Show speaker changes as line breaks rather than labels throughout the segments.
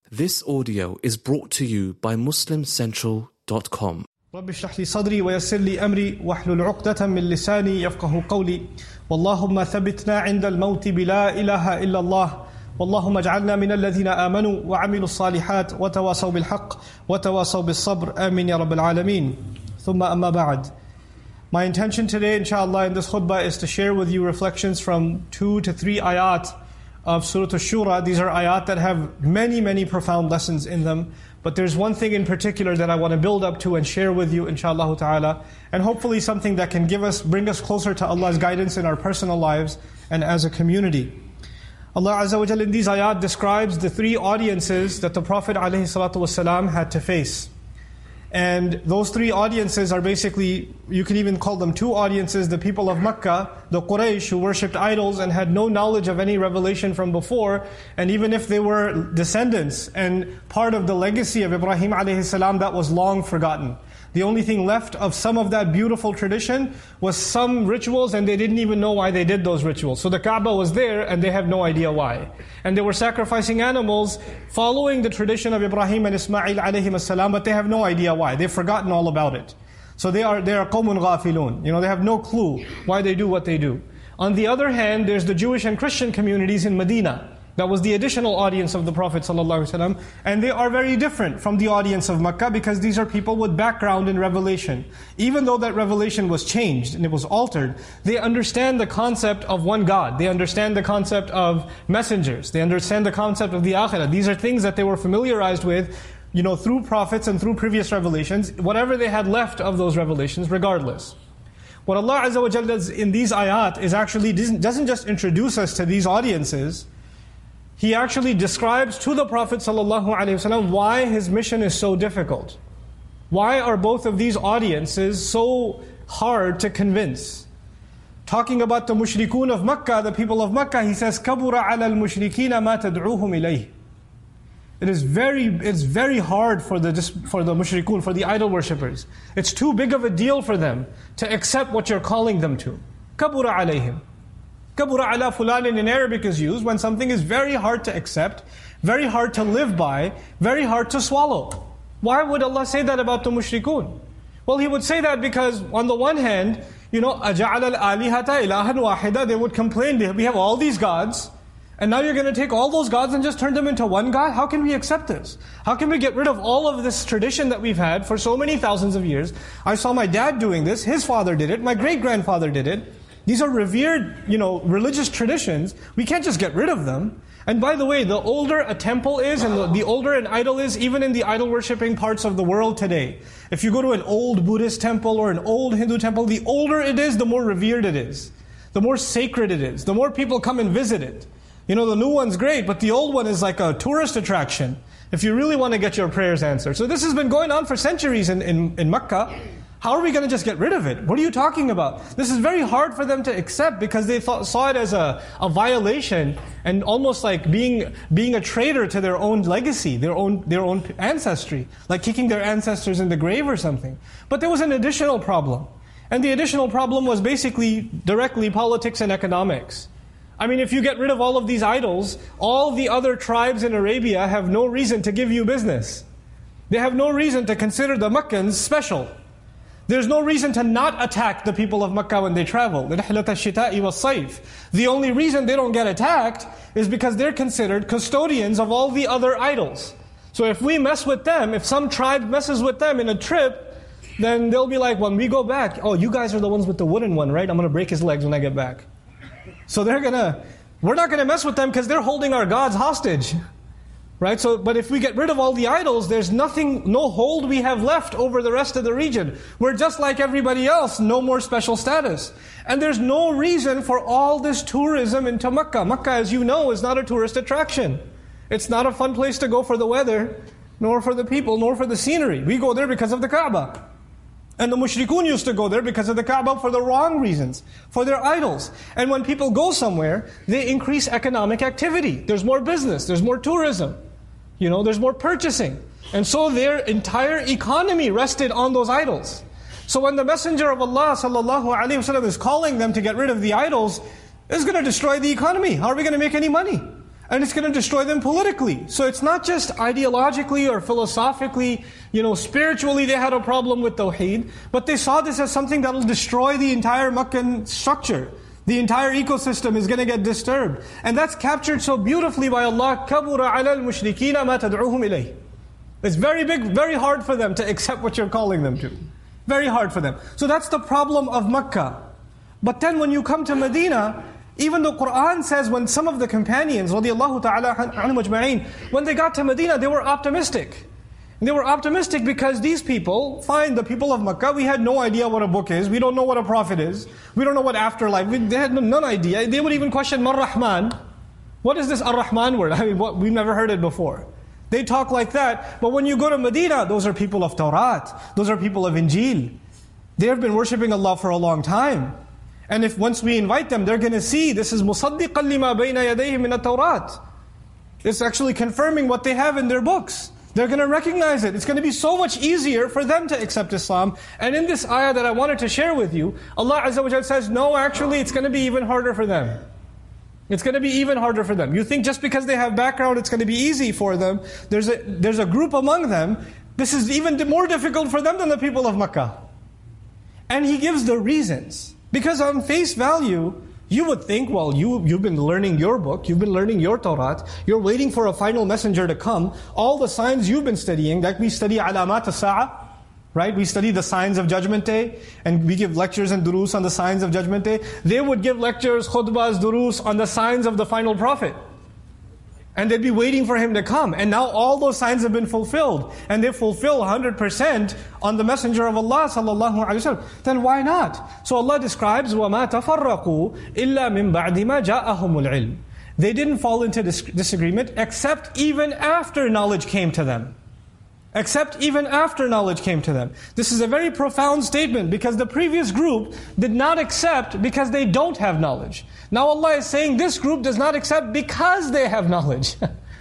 This audio is brought to you by MuslimCentral.com.
رب اشرح لي صدري ويسر لي أمري واحلل عقدة من لساني يفقه قولي واللهم ثبتنا عند الموت بلا إله إلا الله واللهم اجعلنا من الذين آمنوا وعملوا الصالحات وتواصوا بالحق وتواصوا بالصبر آمين يا رب العالمين ثم أما بعد. My intention today, inshallah, in this khutbah is to share with you reflections from 2 to 3 ayat of Surah Ash-Shura. These are ayat that have many profound lessons in them. But there's one thing in particular that I want to build up to and share with you, inshallah ta'ala. And hopefully something that can bring us closer to Allah's guidance in our personal lives and as a community. Allah Azza wa Jalla in these ayat describes the 3 audiences that the Prophet ﷺ had to face. And those 3 audiences are basically, you can even call them 2 audiences, the people of Makkah, the Quraysh who worshipped idols and had no knowledge of any revelation from before, and even if they were descendants and part of the legacy of Ibrahim alayhi salam, that was long forgotten. The only thing left of some of that beautiful tradition was some rituals, and they didn't even know why they did those rituals. So the Kaaba was there and they have no idea why. And they were sacrificing animals following the tradition of Ibrahim and Ismail alayhim salam, but they have no idea why. They've forgotten all about it. So they are qawmun ghafilun. They have no clue why they do what they do. On the other hand, there's the Jewish and Christian communities in Medina. That was the additional audience of the Prophet ﷺ, and they are very different from the audience of Makkah because these are people with background in revelation. Even though that revelation was changed and it was altered, they understand the concept of one God. They understand the concept of messengers. They understand the concept of the akhirah. These are things that they were familiarized with, through prophets and through previous revelations, whatever they had left of those revelations, regardless. What Allah Azza wa Jalla does in these ayat is actually doesn't just introduce us to these audiences. He actually describes to the Prophet ﷺ why his mission is so difficult. Why are both of these audiences so hard to convince? Talking about the mushrikun of Makkah, the people of Makkah, he says, كَبُرَ عَلَى الْمُشْرِكِينَ مَا تَدْعُوهُمْ إِلَيْهِ. It's very hard for the mushrikun, for the idol worshippers. It's too big of a deal for them to accept what you're calling them to. كَبُرَ عَلَيْهِمْ. Kabura ala fulan in Arabic is used when something is very hard to accept, very hard to live by, very hard to swallow. Why would Allah say that about the mushrikun? Well, He would say that because on the one hand, أَجَعَلَ الْآلِهَةَ إِلَهًا وَاحِدًا, they would complain, we have all these gods, and now you're going to take all those gods and just turn them into one God? How can we accept this? How can we get rid of all of this tradition that we've had for so many thousands of years? I saw my dad doing this, his father did it, my great-grandfather did it. These are revered, religious traditions. We can't just get rid of them. And by the way, the older a temple is and the older an idol is, even in the idol-worshipping parts of the world today. If you go to an old Buddhist temple or an old Hindu temple, the older it is, the more revered it is. The more sacred it is. The more people come and visit it. The new one's great, but the old one is like a tourist attraction if you really want to get your prayers answered. So this has been going on for centuries in Makkah. How are we going to just get rid of it? What are you talking about? This is very hard for them to accept because they saw it as a violation and almost like being a traitor to their own legacy, their own ancestry, like kicking their ancestors in the grave or something. But there was an additional problem. And the additional problem was basically directly politics and economics. I mean, if you get rid of all of these idols, all the other tribes in Arabia have no reason to give you business. They have no reason to consider the Meccans special. There's no reason to not attack the people of Makkah when they travel. The only reason they don't get attacked is because they're considered custodians of all the other idols. So if we mess with them, if some tribe messes with them in a trip, then they'll be like, when we go back, oh, you guys are the ones with the wooden one, right? I'm going to break his legs when I get back. So we're not going to mess with them because they're holding our gods hostage. Right? But if we get rid of all the idols, there's no hold we have left over the rest of the region. We're just like everybody else, no more special status. And there's no reason for all this tourism into Makkah. Makkah, as you know, is not a tourist attraction. It's not a fun place to go for the weather, nor for the people, nor for the scenery. We go there because of the Kaaba. And the mushrikun used to go there because of the Kaaba for the wrong reasons, for their idols. And when people go somewhere, they increase economic activity. There's more business, there's more tourism. There's more purchasing. And so their entire economy rested on those idols. So when the Messenger of Allah ﷺ is calling them to get rid of the idols, it's going to destroy the economy. How are we going to make any money? And it's going to destroy them politically. So it's not just ideologically or philosophically, spiritually they had a problem with Tawheed, but they saw this as something that will destroy the entire Meccan structure. The entire ecosystem is going to get disturbed. And that's captured so beautifully by Allah. كَبُرَ عَلَى الْمُشْرِكِينَ مَا تَدْعُوهُمْ إِلَيْهِ. It's very big, very hard for them to accept what you're calling them to. Very hard for them. So that's the problem of Mecca. But then when you come to Medina, even the Qur'an says when some of the companions, radiallahu ta'ala anhum ajma'in, when they got to Medina, they were optimistic. And they were optimistic because these people, fine, the people of Makkah, we had no idea what a book is, we don't know what a prophet is, we don't know what afterlife, they had no idea. They would even question, Mar-Rahman, what is this Ar-Rahman word? We've never heard it before. They talk like that, but when you go to Medina, those are people of Tawrat, those are people of Injil. They have been worshipping Allah for a long time. And if once we invite them, they're going to see this is مُصَدِّقًا لِمَا بَيْنَ يَدَيْهِ مِنَ التَّوْرَاتِ. It's actually confirming what they have in their books. They're going to recognize it. It's going to be so much easier for them to accept Islam. And in this ayah that I wanted to share with you, Allah Azza wa Jalla says, no, actually it's going to be even harder for them. It's going to be even harder for them. You think just because they have background, it's going to be easy for them. There's a group among them, this is even more difficult for them than the people of Makkah. And He gives the reasons. Because on face value, you would think, well, you've been learning your book, you've been learning your Tawrat, you're waiting for a final messenger to come. All the signs you've been studying, like we study alamat as-sa'a, right? We study the signs of Judgment Day, and we give lectures and durus on the signs of Judgment Day. They would give lectures, khutbahs, durus on the signs of the final prophet. And they'd be waiting for him to come. And now all those signs have been fulfilled. And they fulfill 100% on the Messenger of Allah sallallahu alaihi wasallam. Then why not? So Allah describes, وَمَا تَفَرَّقُوا إِلَّا مِن بَعْدِ مَا جَاءَهُمُ الْعِلْمِ. They didn't fall into disagreement except even after knowledge came to them. Except even after knowledge came to them. This is a very profound statement because the previous group did not accept because they don't have knowledge. Now Allah is saying this group does not accept because they have knowledge.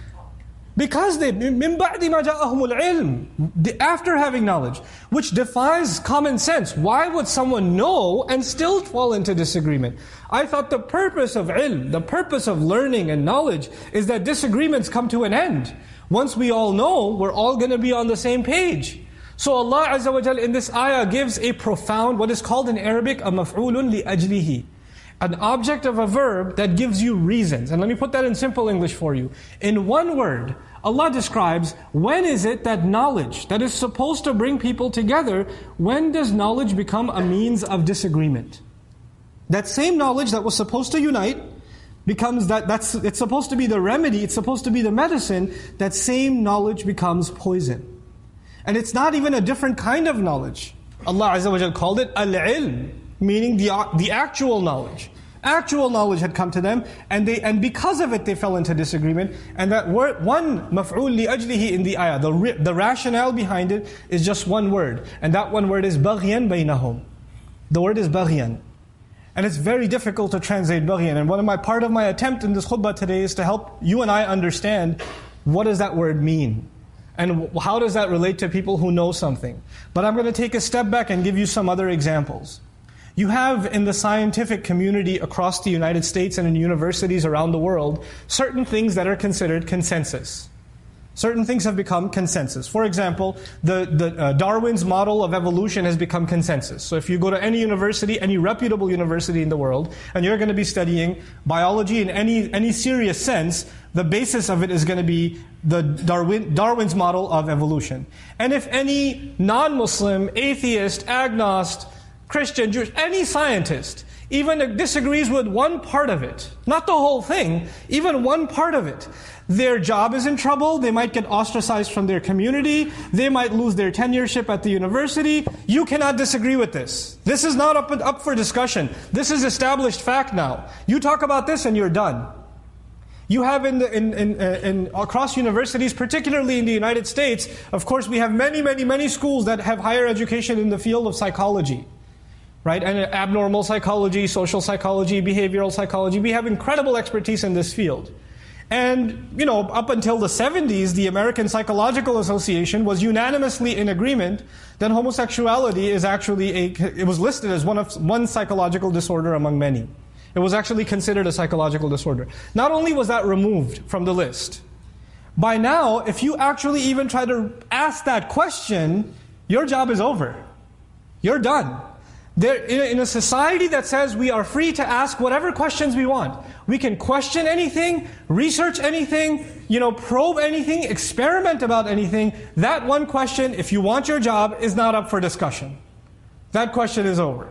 Because they, مِن بَعْدِ مَا جَاءَهُمُ الْعِلْمِ, after having knowledge, which defies common sense. Why would someone know and still fall into disagreement? I thought the purpose of ilm, the purpose of learning and knowledge is that disagreements come to an end. Once we all know, we're all going to be on the same page. So Allah Azza wa Jal in this ayah gives a profound, what is called in Arabic, a maf'ulun li'ajlihi. An object of a verb that gives you reasons. And let me put that in simple English for you. In one word, Allah describes when is it that knowledge that is supposed to bring people together, when does knowledge become a means of disagreement? That same knowledge that was supposed to unite, becomes it's supposed to be the remedy, it's supposed to be the medicine, that same knowledge becomes poison. And it's not even a different kind of knowledge. Allah Azza wa Jalla called it al-ilm, meaning the actual knowledge. Actual knowledge had come to them, and because of it they fell into disagreement. And that word, one maf'ul li ajlihi in the ayah, the rationale behind it is just one word. And that one word is baghyan baynahum. The word is baghyan. And it's very difficult to translate baghyan. And part of my attempt in this khutbah today is to help you and I understand what does that word mean? And how does that relate to people who know something? But I'm going to take a step back and give you some other examples. You have in the scientific community across the United States and in universities around the world, certain things that are considered consensus. Certain things have become consensus. For example, the Darwin's model of evolution has become consensus. So if you go to any university, any reputable university in the world, and you're going to be studying biology in any serious sense, the basis of it is going to be the Darwin's model of evolution. And if any non-Muslim, atheist, agnostic, Christian, Jewish, any scientist even disagrees with one part of it, not the whole thing, even one part of it, their job is in trouble, they might get ostracized from their community, they might lose their tenureship at the university. You cannot disagree with this. This is not up for discussion. This is established fact now. You talk about this and you're done. You have across universities, particularly in the United States, of course we have many schools that have higher education in the field of psychology. Right? And abnormal psychology, social psychology, behavioral psychology. We have incredible expertise in this field. And, up until the 70s, the American Psychological Association was unanimously in agreement that homosexuality is actually it was listed as one psychological disorder among many. It was actually considered a psychological disorder. Not only was that removed from the list, by now, if you actually even try to ask that question, your job is over. You're done. In a society that says we are free to ask whatever questions we want, we can question anything, research anything, probe anything, experiment about anything. That one question, if you want your job, is not up for discussion. That question is over.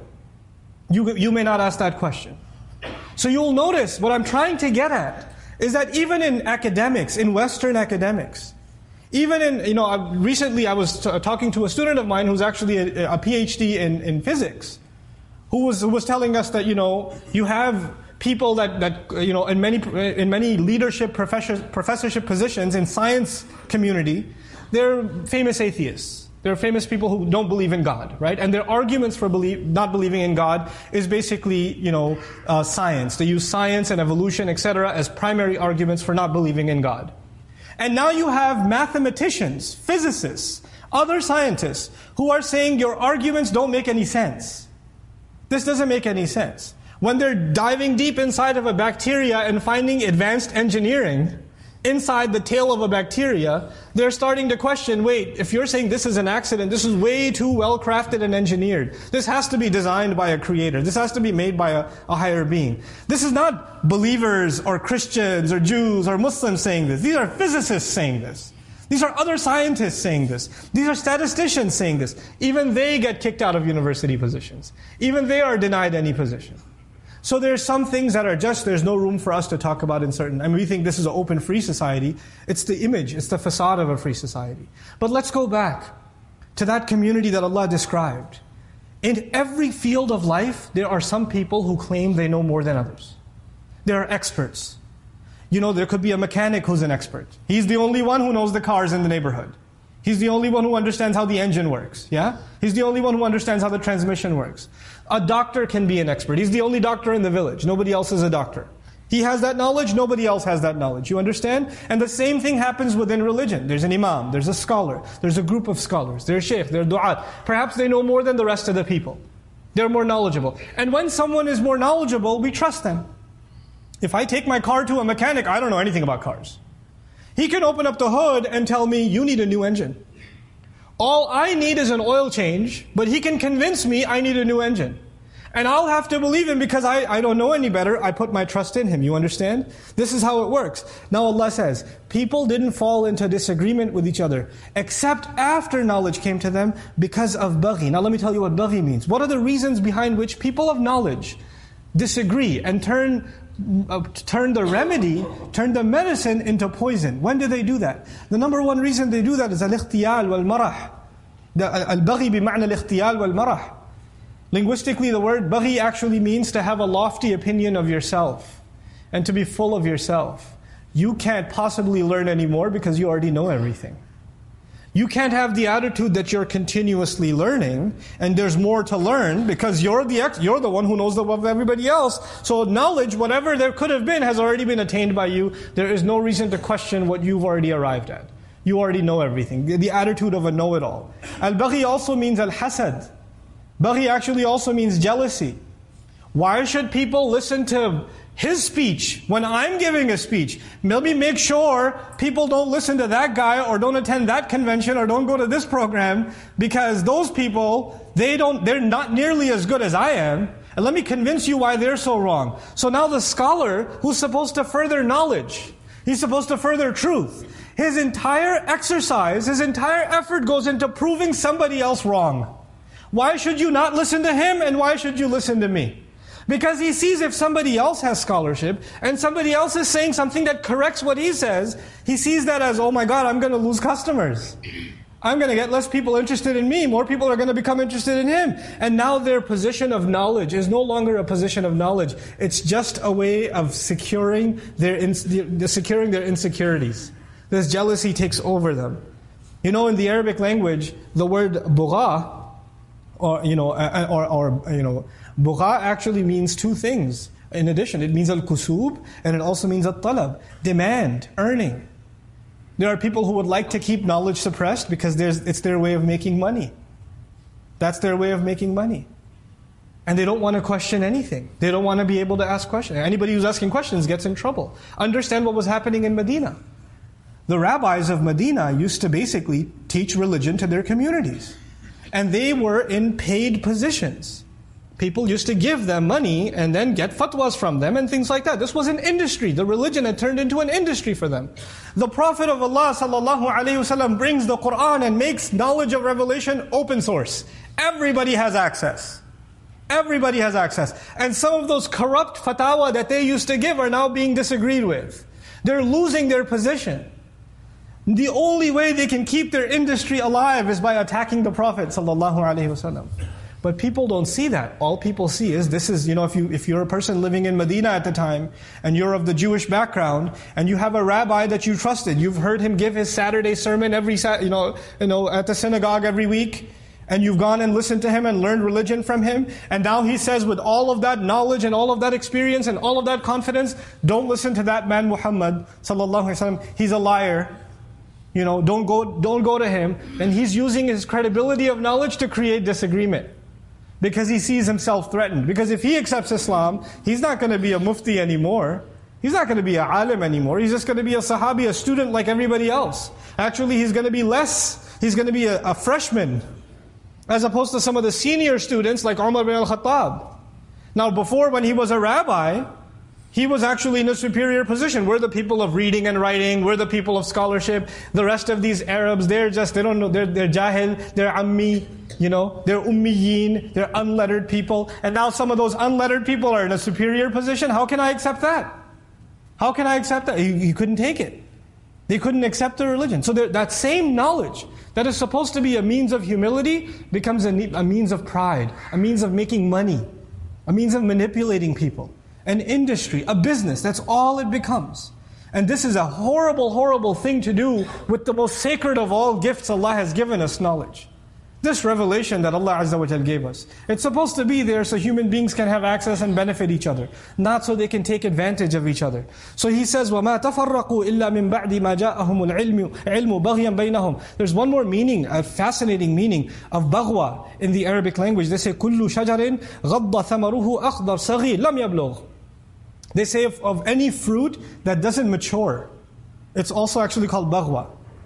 You may not ask that question. So you'll notice what I'm trying to get at is that even in academics, in Western academics, even in, recently I was talking to a student of mine who's actually a PhD in physics, who was telling us that, you have people that in many leadership professorship positions in science community, they're famous atheists. They're famous people who don't believe in God, right? And their arguments for not believing in God is basically, science. They use science and evolution, etc., as primary arguments for not believing in God. And now you have mathematicians, physicists, other scientists who are saying your arguments don't make any sense. This doesn't make any sense. When they're diving deep inside of a bacteria and finding advanced engineering inside the tail of a bacteria, they're starting to question, wait, if you're saying this is an accident, this is way too well crafted and engineered. This has to be designed by a creator. This has to be made by a higher being. This is not believers or Christians or Jews or Muslims saying this. These are physicists saying this. These are other scientists saying this. These are statisticians saying this. Even they get kicked out of university positions. Even they are denied any position. So there's some things that are just, there's no room for us to talk about in certain, we think this is an open free society. It's the image, it's the facade of a free society. But let's go back to that community that Allah described. In every field of life, there are some people who claim they know more than others. There are experts. There could be a mechanic who's an expert. He's the only one who knows the cars in the neighborhood. He's the only one who understands how the engine works, yeah? He's the only one who understands how the transmission works. A doctor can be an expert. He's the only doctor in the village. Nobody else is a doctor. He has that knowledge, nobody else has that knowledge. You understand? And the same thing happens within religion. There's an imam, there's a scholar, there's a group of scholars, there's shaykh, there's du'at. Perhaps they know more than the rest of the people. They're more knowledgeable. And when someone is more knowledgeable, we trust them. If I take my car to a mechanic, I don't know anything about cars. He can open up the hood and tell me, you need a new engine. All I need is an oil change, but he can convince me I need a new engine. And I'll have to believe him because I don't know any better. I put my trust in him. You understand? This is how it works. Now Allah says, people didn't fall into disagreement with each other, except after knowledge came to them because of baghi. Now let me tell you what baghi means. What are the reasons behind which people of knowledge disagree and turn the remedy, turn the medicine into poison? When do they do that? The number one reason they do that is al-ikhtiyal wal-marah. Al-baghi bima'na al-ikhtiyal wal-marah. Linguistically, the word baghi actually means to have a lofty opinion of yourself and to be full of yourself. You can't possibly learn anymore because you already know everything. You can't have the attitude that you're continuously learning and there's more to learn because you're the one who knows of everybody else. So knowledge, whatever there could have been, has already been attained by you. There is no reason to question what you've already arrived at. You already know everything. The attitude of a know-it-all. Al-baghi also means al-hasad. Baghi actually also means jealousy. Why should people listen to his speech when I'm giving a speech? Maybe make sure people don't listen to that guy or don't attend that convention or don't go to this program because those people, they're not nearly as good as I am. And let me convince you why they're so wrong. So now the scholar who's supposed to further knowledge, he's supposed to further truth. His entire exercise, his entire effort goes into proving somebody else wrong. Why should you not listen to him and why should you listen to me? Because he sees if somebody else has scholarship and somebody else is saying something that corrects what he says, he sees that as, oh my God, I'm going to lose customers. I'm going to get less people interested in me. More people are going to become interested in him. And now their position of knowledge is no longer a position of knowledge. It's just a way of securing their insecurities. This jealousy takes over them. In the Arabic language, the word bugha, bugha actually means two things. In addition, it means al-kusub and it also means al-talab, demand, earning. There are people who would like to keep knowledge suppressed because it's their way of making money. That's their way of making money. And they don't want to question anything. They don't want to be able to ask questions. Anybody who's asking questions gets in trouble. Understand what was happening in Medina. The rabbis of Medina used to basically teach religion to their communities. And they were in paid positions. People used to give them money and then get fatwas from them and things like that. This was an industry. The religion had turned into an industry for them. The Prophet of Allah ﷺ brings the Qur'an and makes knowledge of revelation open source. Everybody has access. Everybody has access. And some of those corrupt fatwa that they used to give are now being disagreed with. They're losing their position. The only way they can keep their industry alive is by attacking the Prophet ﷺ. But people don't see that. All people see is, this is, if you're a person living in Medina at the time, and you're of the Jewish background, and you have a rabbi that you trusted, you've heard him give his Saturday sermon at the synagogue every week, and you've gone and listened to him and learned religion from him, and now he says with all of that knowledge and all of that experience and all of that confidence, don't listen to that man Muhammad sallallahu alaihi wasallam. He's a liar. Don't go to him. And he's using his credibility of knowledge to create disagreement. Because he sees himself threatened. Because if he accepts Islam, he's not going to be a mufti anymore. He's not going to be a alim anymore. He's just going to be a sahabi, a student like everybody else. Actually, he's going to be a freshman. As opposed to some of the senior students like Umar bin al-Khattab. Now before, when he was a rabbi, he was actually in a superior position. We're the people of reading and writing. We're the people of scholarship. The rest of these Arabs, they don't know. They're jahil, they're ammi, they're ummiyin, they're unlettered people. And now some of those unlettered people are in a superior position. How can I accept that? How can I accept that? He couldn't take it. They couldn't accept the religion. So that same knowledge that is supposed to be a means of humility becomes a means of pride, a means of making money, a means of manipulating people. An industry, a business, that's all it becomes. And this is a horrible, horrible thing to do with the most sacred of all gifts Allah has given us, knowledge. This revelation that Allah Azza wa Jal gave us. It's supposed to be there so human beings can have access and benefit each other. Not so they can take advantage of each other. So he says, وَمَا تَفَرَّقُوا إِلَّا مِن بَعْدِ مَا جَاءَهُمُ الْعِلْمُ بَغْيًا بَيْنَهُم. There's one more meaning, a fascinating meaning of baghwa in the Arabic language. They say, كُلُّ شَجَرٍ غَضَّ ثَمَرُهُ أَخْضَرْ صَغِيرٌ لَمْ يَبْلُغْ. They say of any fruit that doesn't mature, it's also actually called baghwa.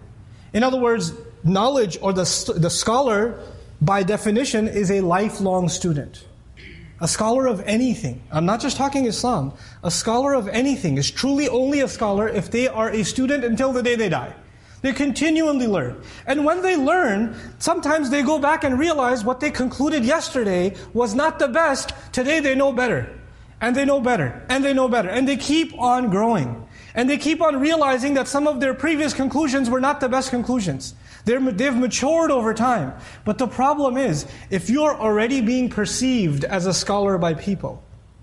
In other words, knowledge or the scholar, by definition, is a lifelong student. A scholar of anything. I'm not just talking Islam. A scholar of anything is truly only a scholar if they are a student until the day they die. They continually learn. And when they learn, sometimes they go back and realize what they concluded yesterday was not the best. Today they know better. And they know better. And they know better. And they keep on growing. And they keep on realizing that some of their previous conclusions were not the best conclusions. They've matured over time. But the problem is, if you're already being perceived as a scholar by people,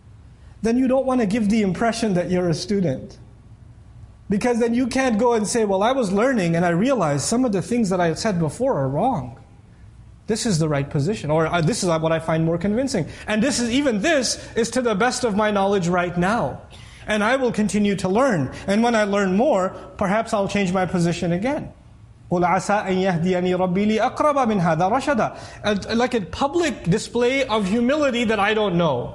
then you don't want to give the impression that you're a student. Because then you can't go and say, well, I was learning and I realized some of the things that I said before are wrong. This is the right position, or this is what I find more convincing. And this is to the best of my knowledge right now. And I will continue to learn. And when I learn more, perhaps I'll change my position again. قُلْ عَسَىٰ أَن يَهْدِيَنِي رَبِّي لِأَقْرَبَ مِنْ هَذَا رَشَدًا. Like a public display of humility that I don't know,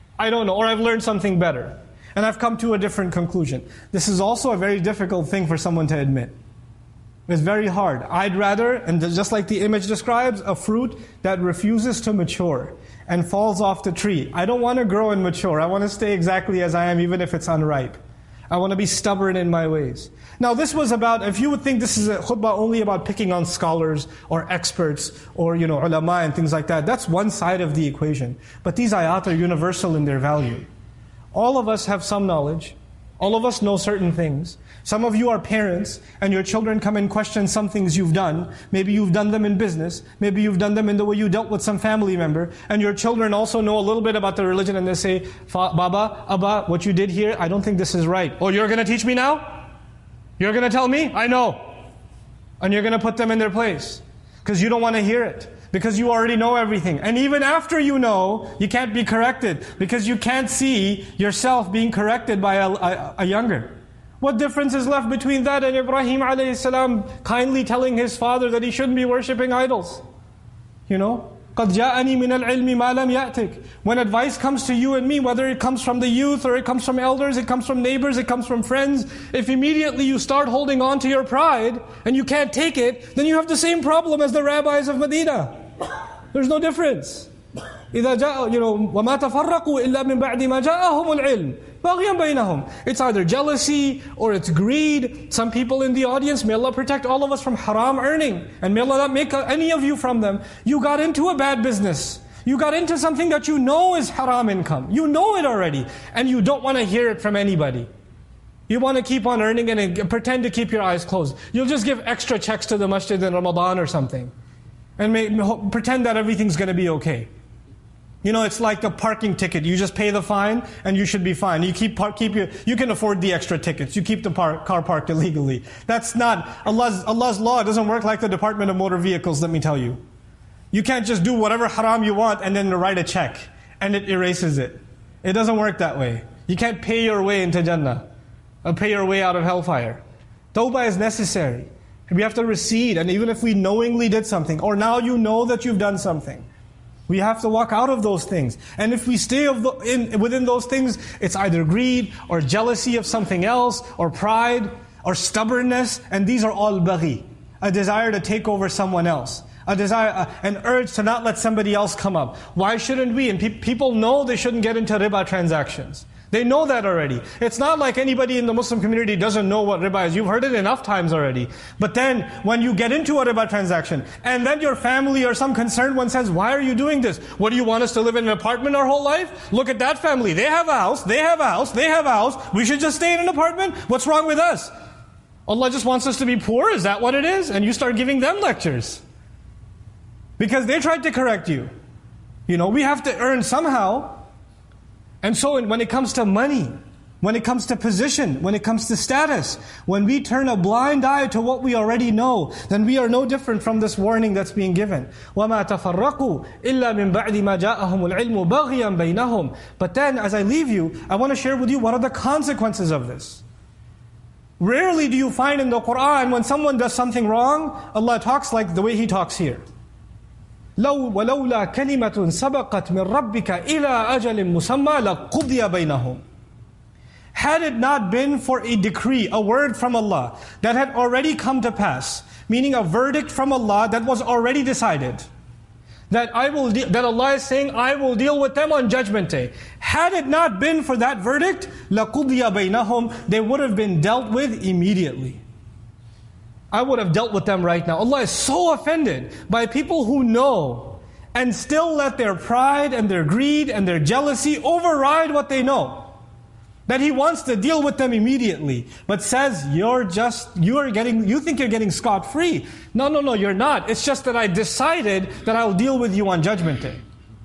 or I've learned something better. And I've come to a different conclusion. This is also a very difficult thing for someone to admit. It's very hard. I'd rather, and just like the image describes, a fruit that refuses to mature and falls off the tree. I don't want to grow and mature. I want to stay exactly as I am, even if it's unripe. I want to be stubborn in my ways. Now this was about, if you would think this is a khutbah only about picking on scholars or experts or ulama and things like that, that's one side of the equation. But these ayat are universal in their value. All of us have some knowledge. All of us know certain things. Some of you are parents, and your children come and question some things you've done. Maybe you've done them in business. Maybe you've done them in the way you dealt with some family member. And your children also know a little bit about the religion, and they say, Baba, Abba, what you did here, I don't think this is right. Oh, you're going to teach me now? You're going to tell me? I know. And you're going to put them in their place. Because you don't want to hear it. Because you already know everything. And even after you know, you can't be corrected. Because you can't see yourself being corrected by a younger. What difference is left between that and Ibrahim alayhi salam kindly telling his father that he shouldn't be worshipping idols? قَدْ جَاءَنِي مِنَ الْعِلْمِ مَا لَمْ يَأْتِكَ. When advice comes to you and me, whether it comes from the youth or it comes from elders, it comes from neighbors, it comes from friends, if immediately you start holding on to your pride and you can't take it, then you have the same problem as the rabbis of Medina. There's no difference. إذا جاء, وَمَا تَفَرَّقُوا إِلَّا مِنْ بَعْدِ مَا جَاءَهُمُ الْعِلْمِ بَغْيًا بَيْنَهُم. It's either jealousy or it's greed. Some people in the audience, may Allah protect all of us from haram earning, and may Allah not make any of you from them. You got into a bad business. You got into something that you know is haram income. You know it already, and you don't want to hear it from anybody. You want to keep on earning and pretend to keep your eyes closed. You'll just give extra checks to the masjid in Ramadan or something, and pretend that everything's going to be okay. It's like the parking ticket. You just pay the fine and you should be fine. You you can afford the extra tickets. You keep the car parked illegally. That's not, Allah's law doesn't work like the Department of Motor Vehicles, let me tell you. You can't just do whatever haram you want and then write a check and it erases it. It doesn't work that way. You can't pay your way into Jannah or pay your way out of hellfire. Tawbah is necessary. We have to recede, and even if we knowingly did something, or now you know that you've done something, we have to walk out of those things. And if we stay within those things, it's either greed or jealousy of something else, or pride, or stubbornness, and these are all baghi. A desire to take over someone else. A desire, an urge to not let somebody else come up. Why shouldn't we? And people know they shouldn't get into riba transactions. They know that already. It's not like anybody in the Muslim community doesn't know what riba is. You've heard it enough times already. But then, when you get into a riba transaction, and then your family or some concerned one says, why are you doing this? What, do you want us to live in an apartment our whole life? Look at that family. They have a house, they have a house, they have a house. We should just stay in an apartment? What's wrong with us? Allah just wants us to be poor? Is that what it is? And you start giving them lectures. Because they tried to correct you. We have to earn somehow. And so when it comes to money, when it comes to position, when it comes to status, when we turn a blind eye to what we already know, then we are no different from this warning that's being given. وَمَا تَفَرَّقُوا إِلَّا مِنْ بَعْدِ مَا جَاءَهُمُ الْعِلْمُ بَغْيًا بَيْنَهُمْ. But then, as I leave you, I want to share with you what are the consequences of this. Rarely do you find in the Qur'an, when someone does something wrong, Allah talks like the way He talks here. وَلَوْلَا كَلِمَةٌ سَبَقَتْ مِنْ رَبِّكَ إِلَىٰ أَجَلٍ مُسَمَّى لَقُضِيَ بَيْنَهُمْ. Had it not been for a decree, a word from Allah, that had already come to pass, meaning a verdict from Allah that was already decided, that Allah is saying, I will deal with them on Judgment Day. Had it not been for that verdict, لَقُضِيَ بَيْنَهُمْ, they would have been dealt with immediately. I would have dealt with them right now. Allah is so offended by people who know and still let their pride and their greed and their jealousy override what they know. That He wants to deal with them immediately, but says, you think you're getting scot-free. No, you're not. It's just that I decided that I'll deal with you on Judgment Day.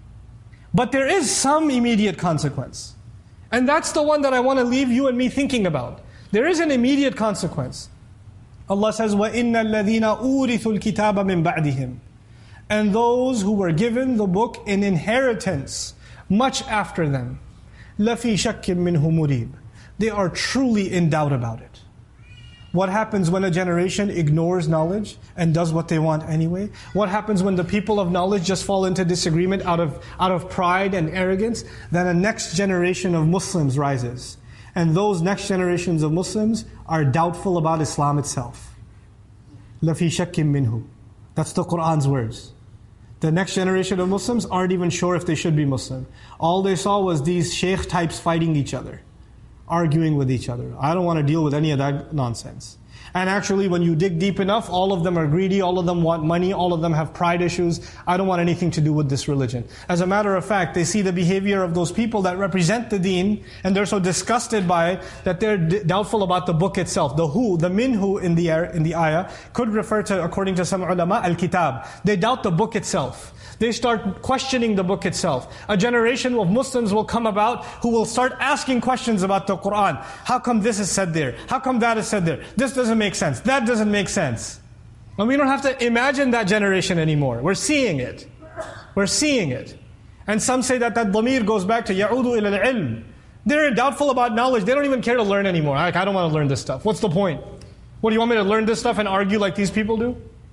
But there is some immediate consequence. And that's the one that I want to leave you and me thinking about. There is an immediate consequence. Allah says, وَإِنَّ الَّذِينَ أُورِثُوا الْكِتَابَ مِنْ بَعْدِهِمْ. And those who were given the book in inheritance much after them, لَفِي شَكٍّ مِّنْهُ مُرِيبٍ. They are truly in doubt about it. What happens when a generation ignores knowledge and does what they want anyway? What happens when the people of knowledge just fall into disagreement out of pride and arrogance? Then a next generation of Muslims rises. And those next generations of Muslims are doubtful about Islam itself. لَفِي شَكٍّ مِّنْهُ. That's the Qur'an's words. The next generation of Muslims aren't even sure if they should be Muslim. All they saw was these sheikh types fighting each other, arguing with each other. I don't want to deal with any of that nonsense. And actually, when you dig deep enough, all of them are greedy, all of them want money, all of them have pride issues. I don't want anything to do with this religion. As a matter of fact, they see the behavior of those people that represent the deen, and they're so disgusted by it that they're doubtful about the book itself. The minhu in the ayah could refer to, according to some ulama, al-kitab. They doubt the book itself. They start questioning the book itself. A generation of Muslims will come about who will start asking questions about the Qur'an. How come this is said there? How come that is said there? This doesn't make sense. That doesn't make sense. And we don't have to imagine that generation anymore. We're seeing it. We're seeing it. And some say that dhamir goes back to يَعُودُ إِلَى الْعِلْمِ. They're doubtful about knowledge. They don't even care to learn anymore. Like, I don't want to learn this stuff. What's the point? What, do you want me to learn this stuff and argue like these people do?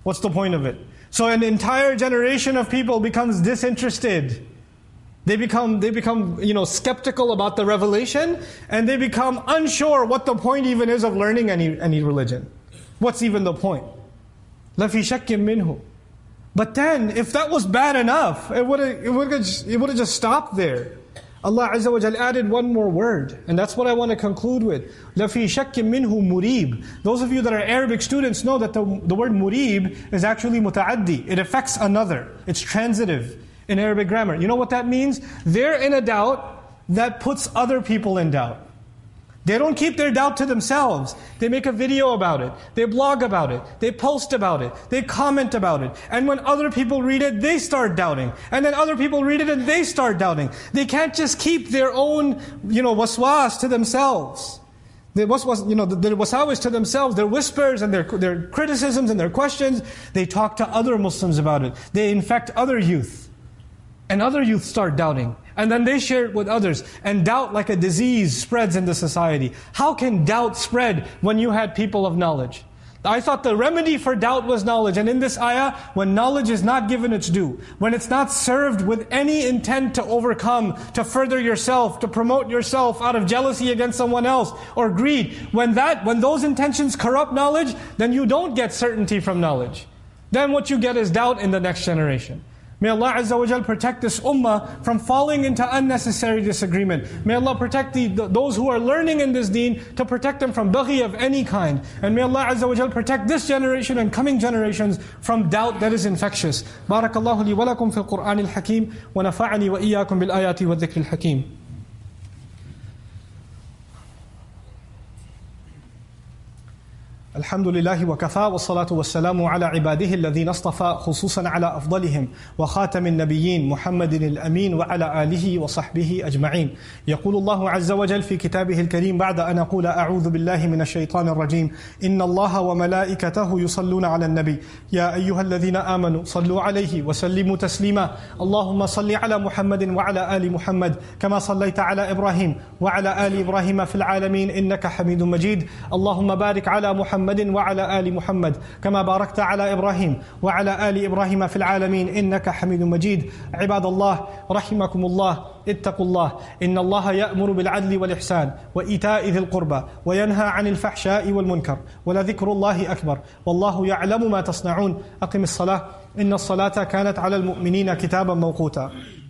What's the point of it? So an entire generation of people becomes disinterested. They become skeptical about the revelation, and they become unsure what the point even is of learning any religion. What's even the point? لَفِي شَكٍّ مِّنْهُ. But then, if that was bad enough, it would have just stopped there. Allah Azza wa Jal added one more word, and that's what I want to conclude with. لَفِي شَكٍّ مِّنْهُ مُرِيبٌ. Those of you that are Arabic students know that the word murib is actually muta'addi. It affects another. It's transitive in Arabic grammar. You know what that means? They're in a doubt that puts other people in doubt. They don't keep their doubt to themselves. They make a video about it. They blog about it. They post about it. They comment about it. And when other people read it, they start doubting. And then other people read it and they start doubting. They can't just keep their own, waswas to themselves. Their wasawis to themselves, their whispers and their criticisms and their questions. They talk to other Muslims about it. They infect other youth. And other youth start doubting. And then they share it with others. And doubt, like a disease, spreads into society. How can doubt spread when you had people of knowledge? I thought the remedy for doubt was knowledge. And in this ayah, when knowledge is not given its due, when it's not served with any intent to overcome, to further yourself, to promote yourself out of jealousy against someone else, or greed, when those intentions corrupt knowledge, then you don't get certainty from knowledge. Then what you get is doubt in the next generation. May Allah Azza wa Jal protect this ummah from falling into unnecessary disagreement. May Allah protect those who are learning in this deen, to protect them from baghi of any kind. And may Allah Azza wa Jal protect this generation and coming generations from doubt that is infectious. Barakallahu li wa lakum fil Qur'an al-Hakim, wa nafa'ani wa iyyakum bil ayati wa dhikr al-Hakim. الحمد لله وكفى والصلاة والسلام على عباده الذين اصطفى خصوصا على أفضلهم وخاتم النبيين محمد الأمين وعلى آله وصحبه أجمعين. يقول الله عز وجل في كتابه الكريم بعد أن أقول أعوذ بالله من الشيطان الرجيم إن الله وملائكته يصلون على النبي يا أيها الذين آمنوا صلوا عليه وسلموا تسليما اللهم صل على محمد وعلى آل محمد كما صليت على إبراهيم وعلى آل إبراهيم في العالمين إنك حميد مجيد اللهم بارك على محمد وعلى آل محمد كما باركت على إبراهيم وعلى آل إبراهيم في العالمين إنك حميد مجيد. عباد الله رحمكم الله، اتقوا الله، إن الله يأمر بالعدل والإحسان وإيتاء ذي القربى وينهى عن الفحشاء والمنكر ولذكر الله أكبر والله يعلم ما تصنعون. أقم الصلاة إن الصلاة كانت على المؤمنين كتابا موقوتا.